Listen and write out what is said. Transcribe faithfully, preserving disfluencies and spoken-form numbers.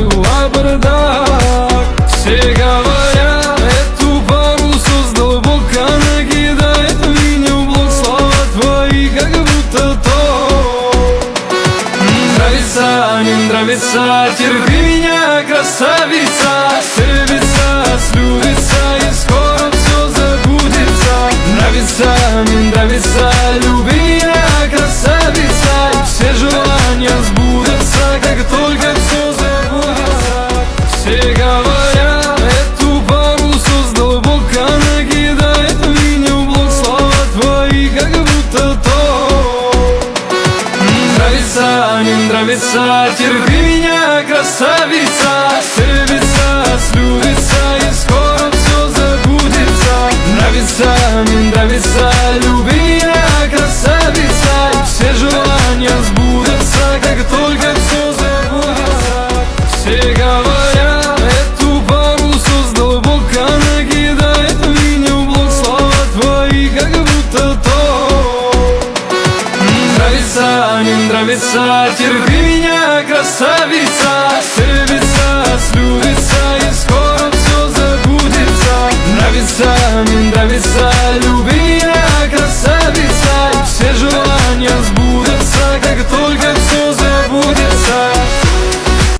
навела бардак. Все говорят, эту пару создал Бог, она кидает меня в блок. Слова твои, как будто то. Нравится, не нравится, терпи меня, красавица. Слюбится, слюбится, и скоро все забудется. Нравится, не нравится, люби меня, красавица. И все желания сбудутся, как только все забудется. Все говорят, эту пару создал Бог, она кидает меня в блок. Слова твои, как будто то. Нравится, не нравится, терпи меня, красавица. Слюбится, слюбится, и скоро все забудется. Нравится, не нравится, люби меня, красавица. И все желания сбудутся, как только все забудется. Все говорят, эту пару создал Бог, она кидает меня в блок. Слова твои, как будто то. Нравится, не нравится, терпи меня, красавица. Слюбится, слюбится, и скоро все забудется. Нравится,